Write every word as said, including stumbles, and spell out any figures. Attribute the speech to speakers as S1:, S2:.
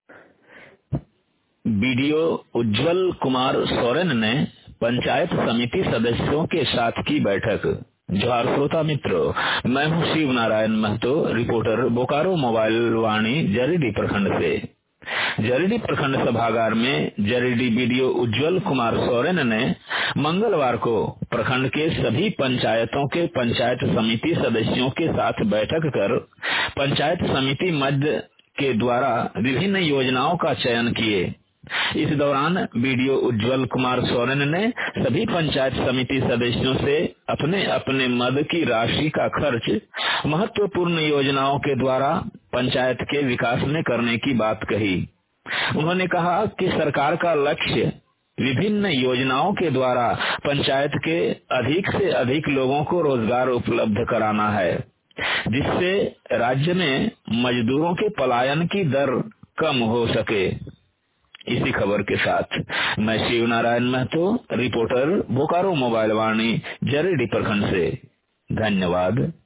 S1: BDO Ujjwal Kumar Soren ने पंचायत समिति सदस्यों के साथ की बैठक। जोहार श्रोता मित्रों, मैं हूं शिव नारायण महतो, रिपोर्टर बोकारो मोबाइल वाणी जरीडी प्रखंड से। जरीडी प्रखंड सभागार में जरीडी बीडीओ उज्जवल कुमार सोरेन ने मंगलवार को प्रखंड के सभी पंचायतों के पंचायत समिति सदस्यों के साथ बैठक कर पंचायत समिति मध्य के द्वारा विभिन्न योजनाओं का चयन किए। इस दौरान बीडीओ उज्जवल कुमार सोरेन ने सभी पंचायत समिति सदस्यों से अपने अपने मद की राशि का खर्च महत्वपूर्ण योजनाओं के द्वारा पंचायत के विकास में करने की बात कही। उन्होंने कहा कि सरकार का लक्ष्य विभिन्न योजनाओं के द्वारा पंचायत के अधिक से अधिक लोगों को रोजगार उपलब्ध कराना है, जिससे राज्य में मजदूरों के पलायन की दर कम हो सके। इसी खबर के साथ मैं शिव नारायण महतो, रिपोर्टर बोकारो मोबाइल वाणी जरीडी प्रखंड से। धन्यवाद।